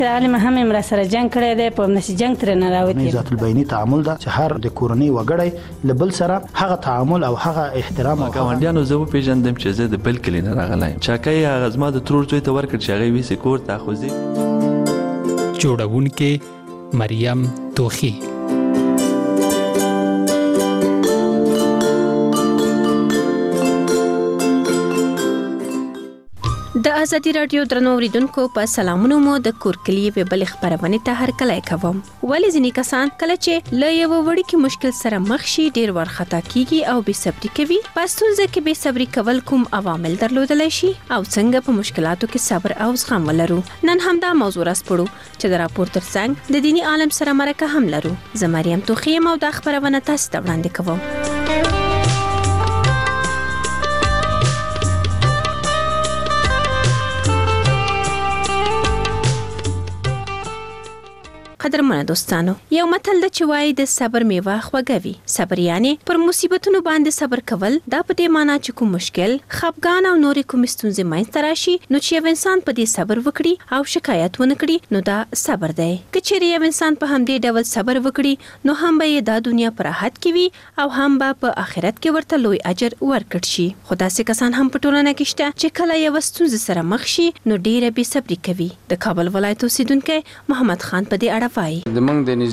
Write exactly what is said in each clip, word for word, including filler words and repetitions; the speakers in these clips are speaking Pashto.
عالم هم را سره جنگ کړی دی په نسی جنگ تر نه راوتی. ذات البینی تعامل دا چې هر د کورنۍ وګړی له بل سره هغه تعامل او هغه احترام او ګاونډیانو زه پیژندم چې زه د بل کلی نه راغلی چاکۍ هغه زما د ترور زوی ته ورکړ چې هغه ویسې کور ته خوځي. جوړونکې مریم توخی. د ازادي رادیو درنو اوریدونکو په سلامونو مو د کورکلی په بل خبرونه ته هر کله کوم. ولی ځینې کسان کله چې ل یو وړي کې مشکل سره مخ شي ډیر ورخطا کیږي او بے صبري کوي. پښتون ځکه بے صبري کول کوم عوامل درلودل شي او څنګه په مشکلاتو کې صبر او زغم ولرو. نن هم دا موضوع راسپړو چې د راپور ترڅنګ د دینی عالم سره مرکه هم لرو. زه مریم توخی او د خبرونه تاسو ته وړاندې کوم. قدرمنه دوستانو، یو متل د چوي د صبر میوه خوږوي. صبر یعنی پر مصیبتونو باندې صبر کول. دا په دې معنی چې کوم مشکل، خفګان او نورې کوم ستونزې مینځته راشي نو چې یو انسان په دې صبر وکړي او شکایت ونه کړي نو دا صبر دی. که چیرې یو انسان په همدې ډول صبر وکړي نو هم به د دنیا پر راحت کې وي او هم به په آخرت کې ورته لوی اجر ورکړي شي. خو داسې کسان هم په ټولنه کې شته چې کله یو ستونزه سره مخ شي نو ډیره بې صبري کوي. د کابل ولایت اوسیدونکو محمد خان په دې اړه د موږ د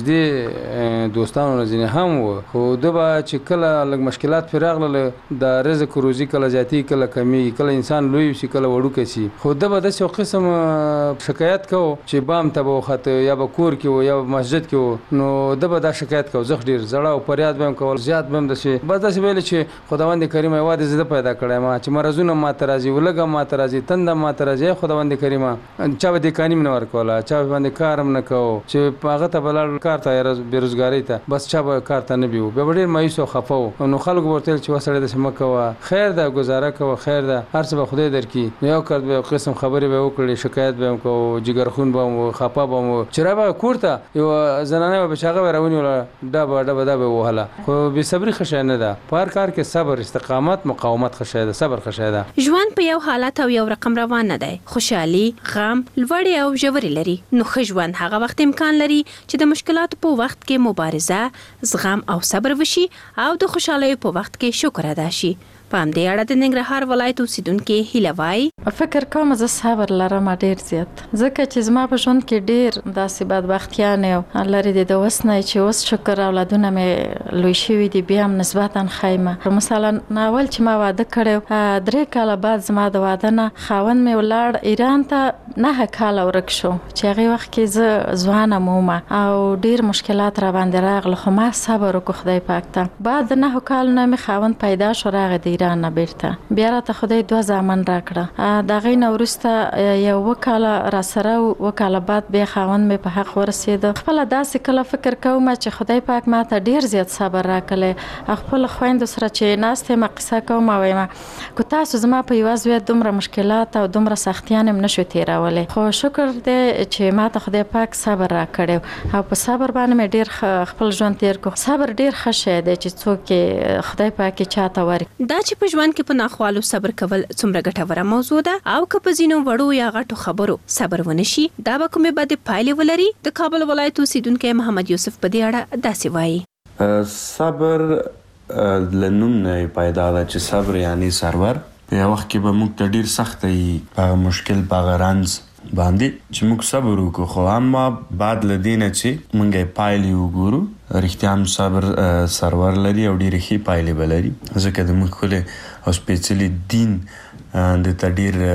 نږدې دوستانو ځینې هم و خو د به چې کله لږ مشکلات پرې راغله د رزق روزي کله زیاتي کله کمی کله انسان لوی شي کله وړوکی شي خو د به داسې قسم شکایت کوو چې بام ته به وخته یا به کور کې و یا به مسجد کې و نو د به دا شکایت کوو زه ډېر زړه او فریاد به هم کول زیات به هم داسې بس داسې ویل چې خداوند کریم یوازې زه پیدا کړی ما چې مرضونه ماته راځي ولږه ماته راځي تنده ماته راځي خداوند کریم چا به دې کانیم نه ورکوله چا باندې کار هم نه کوو چې هغه ته بلل کار ته بیروزګاری ته بس چا به کار ته نه بیو به ډېر مایوس او خفه و نو خلکو ورته چې وسړی داسې مه کوه خیر ده ګزاره کوه خیر ده هر څه به خدای درکړي نو یو کار به قسم خبرې به وکړې شکایت به هم کوو جګرخون به هم خفه به هم چې رابه کور ته یو زنانه به چې هغه به راونیوله ډبه ډبه دا به وهله خو بېصبري ښه شی نه ده په هر کار کې صبر استقامت مقاومت ښه شی ده صبر ښه شی ده. ژوند په یو حالت او یو رقم روان نه دی. خوشحالي غم لوړې او ژورې لري. نو ښه ژوند هغه وخت امکان لري چې د مشکلاتو په وخت کې مبارزه زغم او صبر وشي او د خوشحالۍ په وخت کې شکر ادا شي. په همدې اړه د ننګرهار ولایت اوسیدونکي هیله وایي فکر کوم زه صبر لرم ډېر زیات ځکه چې زما په ژوند کې ډېر داسې بدبختیانې او لرې دي د اوس نه چې اوس شکر اولادونه مې لوی شوي دي بیا هم نسبتا ښایمه. مثلا اول چې ما واده کړی درې کاله بعد زما د واده نه خاوند مې ولاړ ایران ته نهه کاله ورک شو چې هغې وخت کې زه ځوانه وم او ډېر مشکلات را باندې راغله خو ما صبر وکړو خدای پاک ته. بعد د نهو کالو نه مې خاوند پیدا شو راغی د ایران نه بیرته بیا راته خدای دوه زامن راکړه. د هغې نه وروسته یو اووه کاله راسره اووه کاله بعد بیا خاوند مې په حق ورسېده. خپله داسې کله فکر کوم چې خدای پاک ما ته ډېر زیات صبر راکړی. خپلو خویندو سره چې ناست یم قصه کوم وایم که تاسو زما په یوه زوی دومره مشکلات او دومره سختیان هم نشو تېرولی خو شکر دی چې ما ته خدای پاک صبر راکړی او په صبر باندې مې ډېر خپل ژوند تېر کړو. صبر ډېر ښه شی دی چې څوک یې خدای پاک یې چاته ورکړي. دا چې په ژوند کې په ناخوالو صبر کول څومره ګټوره موضوع ده او که په ځینو وړو یا غټو خبرو صبر ونه شي دا به کومې بدې پایلې ولري. د کابل ولایت اوسیدونکی محمد یوسف په دې اړه داسې وایي صبر له نوم نه پیدا ده چې صبر یعنی سرور. په یو وخت کې به موږ ته ډېر سخته وي په مشکل په هغه رنځ باندې چې موږ صبر وکړو خو اما بعد له دې نه چې موږ یې پایلې وګورو رښتیا هم صبر سرور لري او ډېرې ښې پایلې به لري ځکه د موږ ښکلی او سپېڅلي دین د ته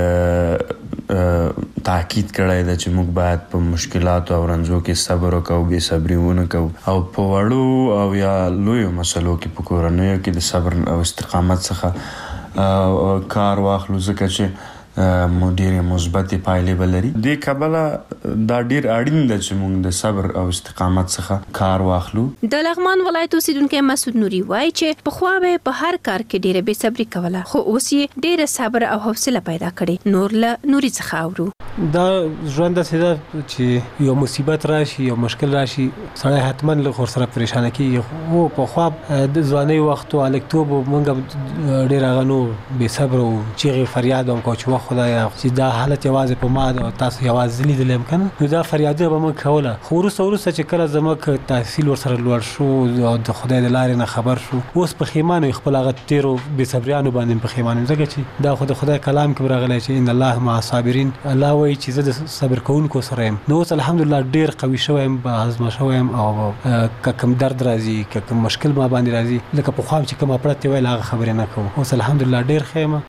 ډېر تاکید کړی ده چې موږ باید په مشکلاتو او رنځو کې صبر وکړو بې صبري ونه کوو او په وړو او یا لویو مسلو کې په کورنیو کې د صبر او استقامت څخه کار واخلو ځکه چې مو ډېرې مثبتې پایلې به لري. دې کبله دا ډېر اړین ده چې موږ د صبر او استقامت څخه کار واخلو. د لغمان ولایت اوسیدونکی مسعود نوري وایي چې پخوا به په هر کار کې ډېره بې صبري کوله خو اوس یې ډېره صبر او حوصله پیدا کړې. نور له نوري څخه اورو. دا ژوند داسې ده چې یو مصیبت راشي یو مشکل راشي سړی حتما لږ ورسره پریشانه کېږي خو پخوا د ځوانۍ وخت او هلکتوب موږ ډېر هغه نو بې صبره وو چیغې فریاد به هم کوو چې وخت خدایا چې دا حالت یوازې په ما ده او تاسو یوازې لیدلم کنه نو دا فریادونه به موږ کوله خو وروسته وروسته چې کله زموږ تحصیل ورسره لوړ شو او د خدای د لارې نه خبر شو اوس په خیمانو خپل هغه تیرو بې صبریانو باندې په خیمانو ځکه چې دا خو د خدای کلام کې راغلی چې ان الله مع الصابرین الله وایي چې زه د صبر کوونکو سره یم نو اوس الحمدلله ډېر قوي شوی یم هضمه شوی یم او که کوم درد راځي که کوم مشکل ما باندې راځي لکه پخوا چې کومه پړه ویل هغه خبرې نه کوم اوس الحمدلله ډېر ښه یم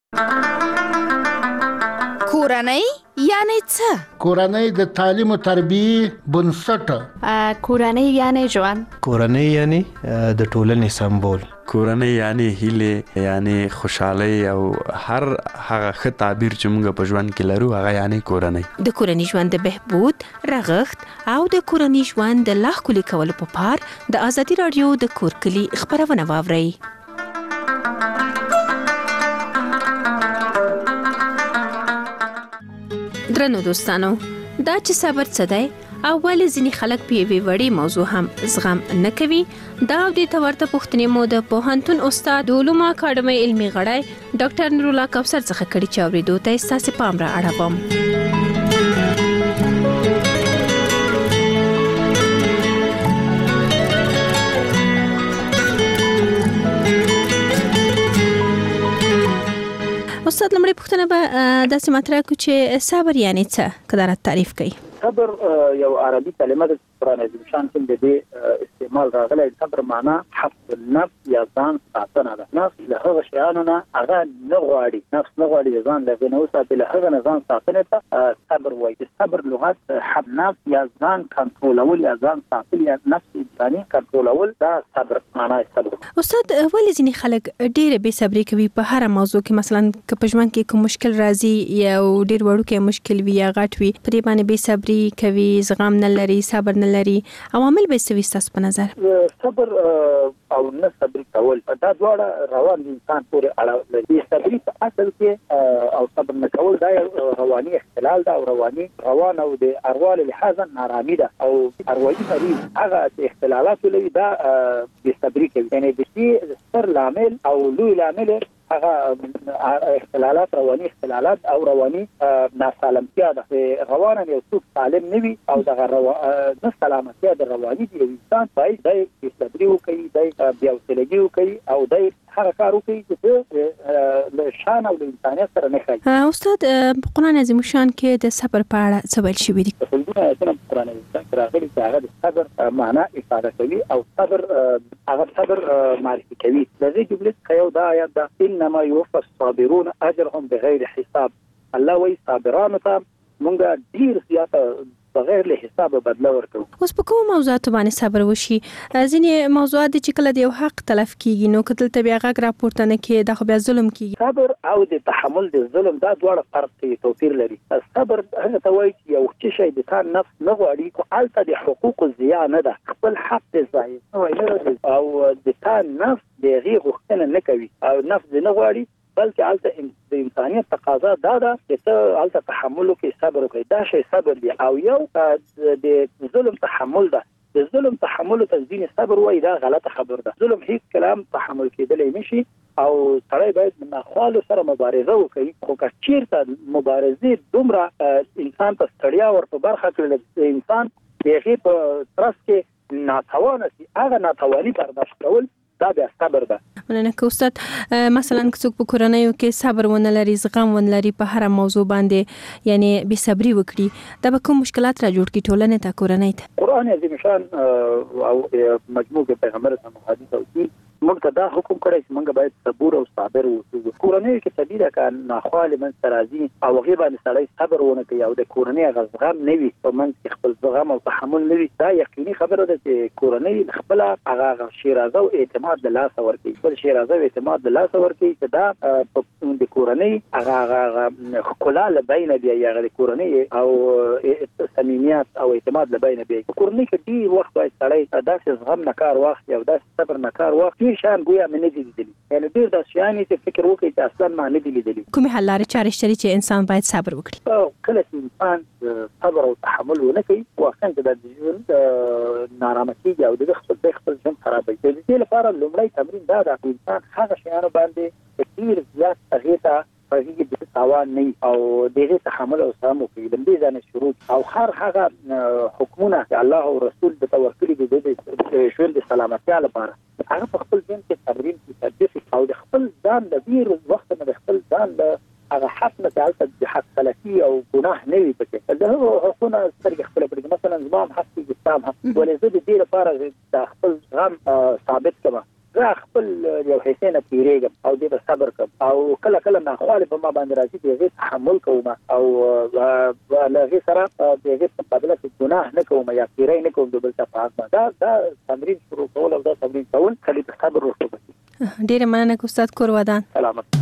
کورنۍ یعنی څه؟ کورنۍ د تعلیم او تربیې بنسټ. کورنۍ یعنی ژوند. کورنۍ یعنی د ټولنې سمبول. کورنۍ یعنی هیله یعنی خوشحالي او هر هغه ښه تعبیر چې موږ په ژوند کې لرو هغه یعنی کورنۍ. د کورنۍ ژوند د بهبود رغښت او د کورنۍ ژوند د لا ښکلي کولو په پار د ازادي رادیو د کور کلي خبرونه واورئ. درنو دوستانو دا چې صبر څه دی او ولې ځینې خلک په یوې وړې موضوع هم زغم نه کوي دا او دې ته ورته پوښتنې مو د پوهنتون استاد د علومو اکاډمۍ علمي غړی ډاکټر نورالله کوثر څخه کړي چې اورېدو ته یې ستاسې پام را اړوم. استاد لمړی پوښتنه به داسې مطرح کړو چې صبر یعنی څه که دا راته تعریف کړئ. صبر یو عربي کلمه ده چې قرآن عظیم شان کې د دې استعمال راغلی. صبر معنا حفظ النفس یا ځان ساتنه ده. نفس له هغه شیانو نه هغه نه غواړي نفس نه غواړي د ځان له هغې نه وساتي له هغه نه ځان ساتنې ته صبر وایي. د صبر لغت حفظ نفس یا ځان کنټرولول یا ځان ساتل یا نفس انساني کنټرولول دا صبر معنا صبر. استاد ولې ځینې خلک ډېره بې صبري کوي په هره موضوع کې مثلا که په ژوند کې کوم مشکل راځي یا ډېر وړوکی مشکل وي یا غټ وي په دې باندې بې صبري کوي زغم نه لري صبر نه لري عوامل به څه وي ستاسو په نظر؟ صبر او نه صبري کول دا دواړه روان انسان پورې اړه لري. صبري په اصل کې او صبر نه کول دا رواني اختلال ده او رواني روان او د ارواح لحاظا نارامي ده او ارواحي مریض هغه اختلالات لري دا بې صبري کوي. یعنی د شي ستر لامل او لوی لامل هغه اختلالات رواني اختلالات او رواني ناسالمتیا ده. روان یو څوک سالم نه وي او دغه نه سلامتیا د رواني دی انسان باید د صبري وکړي د بیا حوصلګي وکړي او د هغه کار وکړي چې د شان او د انسانیت سره نه خایي. استاد په قرآن عظیم شان کې د صبر په اړه څه ویل شوي دي؟ په قرآن عظیم شان کې راغلي چې هغه د صبر معنا افاده کوي او صبر هغه صبر معرفي کوي. د دې جملې څخه یو دا آیات ده انما يوفى الصابرون اجرهم بغیر حساب. الله وایي صابرانو ته مونږ ډیر زیاته بغیر له حساب بدله ورکړو. اوس په کوم موضوعات باندې صبر وشي؟ ځینې موضوعات چې کله د یو حق تلف کیږي نو کتل ته بیا غږ راپورته نه کیږي دا خو بیا ظلم کیږي. صبر او د تحمل د ظلم دا دواړه فرق کوي توپیر لري. صبر هغه ته وایي چې یو څه شی د تا نفس نه غواړي خو الته د حقوق ضیاع نه ده خپل حق د ضایع نه او د تا نفس د هغې غوښتنه نه کوي او نفس نه غواړي بلکې الته د انسانیت تقاضا دا ده چې ته الته تحمل وکړې صبر وکړې دا شی صبر دی. او یو د ظلم تحمل ده. د ظلم تحمل ته ځینې صبر وایي دا غلطه خبر ده. ظلم هیڅ کلام تحمل کېدلی نشي او سړی باید د ناخوالو سره مبارزه وکړي خو که چېرته مبارزې دومره انسان ته ستړیا ورته برخه کړي انسان د هغې په ترڅ کې ناتوانه شي هغه ناتواني برداشت کول دا بیا صبر ده. مننه که استاد مثلا که څوک په کورنیو کې صبر ونه لري زغم ونه لري په هر موضوع باندې یعنی بې صبري وکړي دا به کوم مشکلات را جوړ کړي ټولنې ته کورنۍ ته؟ قرآن عظیم شان او مجموع پیغمبر اسلام حدیث او دین موږ ته دا حکم کړی چې موږ باید صبور او صابر اوسو. کورنۍ کې طبیعي که ناخوالې منځته راځي او هغې باندې سړی صبر ونه کوي او د کورنۍ هغه زغم نه وي په منځ کې خپل زغم او تحمل نه وي دا یقیني خبره ده چې کورنۍ خپله هغه شیرازه او اعتماد د لاسه ورکوي خپل شیرازه او اعتماد د لاسه ورکوي چې دا د کورنۍ هغه ښکلا له بینه بیایي هغه د کورنۍ او صمیمیت او اعتماد له بینه بیایي. په کورنۍ کې ډېر وخت باید سړی داسې زغم نه کار واخلي او داسې صبر نه کار واخلي ډېر شیان ګویا مې نه دي لیدلي یعنې ډېر داسې شیان چې فکر وکړي چې اصلا ما نه دي لیدلي. کومې حل لارې چارې شته چې انسان باید صبر وکړي؟ کله چې انسان صبر او تحمل ونه کوي واقعا چې د ژوند نارامه کېږي او د خپل خپل ژوند خرابوي. د دې لپاره لومړی تمرین دا ده چې انسان هغه شیانو باندې ډېر زیات هغې ته په هغې کې تاوان نه او دغه تحمل او سمو په دې ځنه شروع او هر هغه حکمونه الله او رسول د توکل د ژوند د سلامتیا لپاره هغه په خپل ځین کې تمرین کې تدریس او د خپل ځان د ډیر وخت نه د خپل ځان د هغه حق نه تعلق د حق خلقي او ګناه نه وي پکې دا حقونه سترګې خپل پرې مثلا زمام حق دي تام حق ولې زه د دې لپاره د خپل غم ثابت کما زه خپل یو حسینه پیریږم او دې صبر کوم او کله کله ما خالف ما باندې راځي دې تحمل کوم او له سره دې په بدله کې ګناه نه کوم یا پیری نه کوم د بل څه په دا دا تمرین شروع کول او دا تمرین کول خلی په صبر ورته ډیر مننه استاد کور ودان سلامت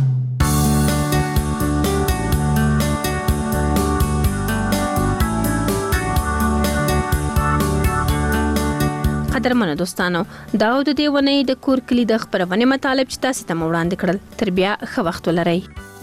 قدرمنو دوستانو دا د دې ونې د کور کلی د خبرونه مطالب چې تاسو ته وړاندې کړل تر بیا ښه وخت ولرئ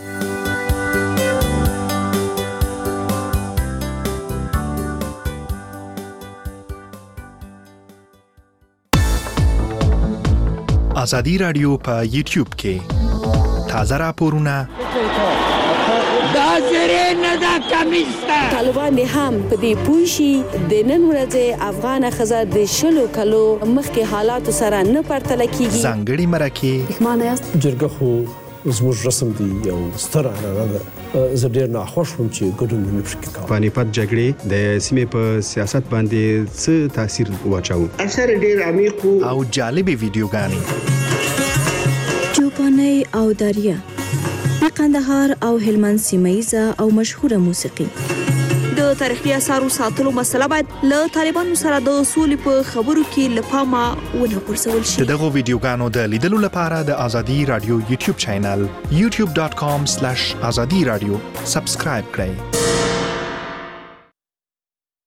ازادي رادیو په یوټیوب کې تازه راپورونه دا زری نه دا کمیسته طالبان هم په دې پوښي د نن ورځې افغان خزر د شلو کلو مخکې حالات سره نه پرتل کیږي ځانګړي مرکه معنی است جرګه خو زموږ رسم دی یو ستر عنعنه ده زه ډېر ناخوښ وم چې ګډون نه پکې کوم پانیپت جګړې د سیمې په سیاست باندې څه تاثیر واچاو اثر ډېر عمیق او جالبې ویډیوګانې چوپاني او دریا د قندهار او هلمند سیمایزه او مشهوره موسیقي د تاریخي اثارو ساتلو مسله باید له طالبانو سره د سولې په خبرو کې لپاره ونه پرسول شي دغه ویډیوګانو د لیدلو لپاره د ازادي رادیو یوټیوب چینل یوټیوب ډاٹ کام سلیش ازادي رادیو سبسکرایب کړئ